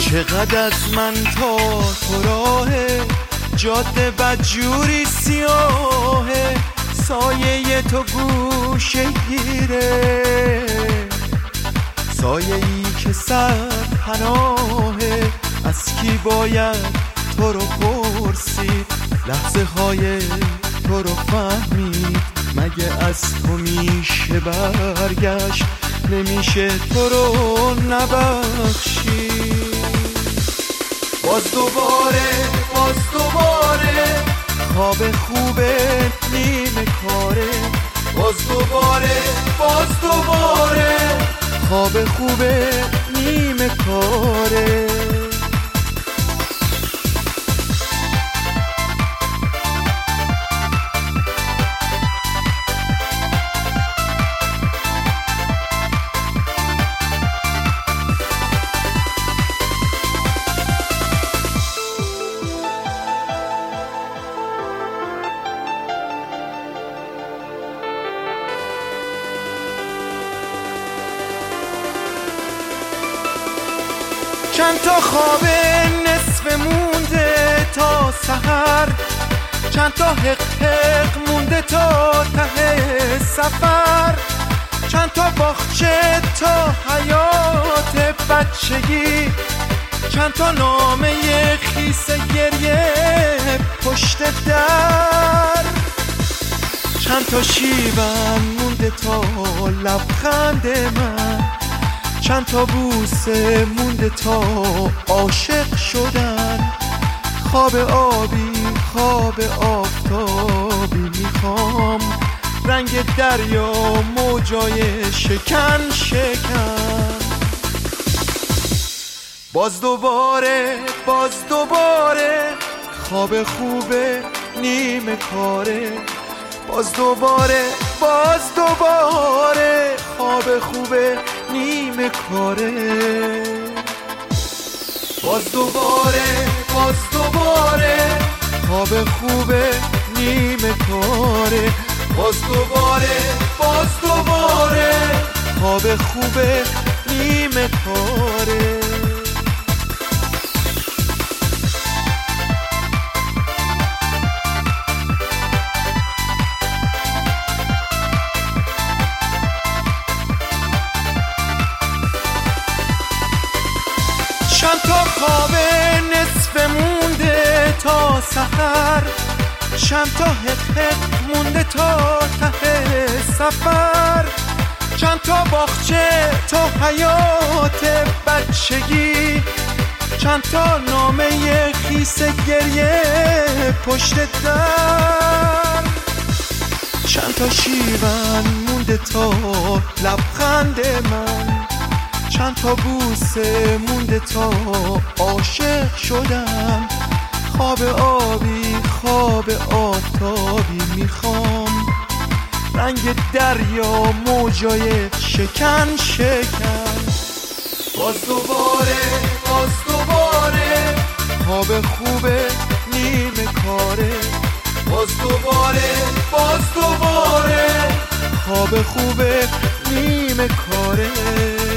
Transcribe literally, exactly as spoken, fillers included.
چقدر از من تا تو راهه، جاده بدجوری سیاهه، سایه تو گوشه گیره، سایه ای که سر پناهه. از کی باید تو رو پرسید، لحظه های تو رو فهمید، مگه از تو میشه برگشت، نمیشه تو رو نبخشید. باز دوباره باز دوباره خواب خوبه نیمه کاره، باز دوباره باز دوباره خواب خوبه نیمه کاره. چند تا خواب نصف مونده تا سحر، چند تا حق حق مونده تا ته سفر، چند تا باغچه تا حیات بچگی، چند تا نامه خیس گریه پشت در، چند تا شیون مونده تا لبخند من، چند تا بوسه مونده تا عاشق شدن. خواب آبی خواب آفتابی میخوام، رنگ دریا موجای شکن شکن. باز دوباره باز دوباره خواب خوبه نیمه کاره، باز دوباره باز دوباره خواب خوبه نیمه کاره. باز دوباره باز دوباره خواب خوبه نیمه کاره، باز دوباره باز دوباره خواب خوبه نیمه کاره. چند تا خواب نصف مونده تا سحر، چند تا حق حق مونده تا ته سفر، چند تا باغچه تا حیات بچگی، چند تا نامه خیس گریه پشت در، چند تا شیون مونده تا لبخند من، چند تا بوسه مونده تا عاشق شدم. خواب آبی خواب آفتابی میخوام، رنگ دریا موجای شکن شکن. باز دوباره باز دوباره خواب خوبه نیمه کاره، باز دوباره باز دوباره خواب خوبه نیمه کاره.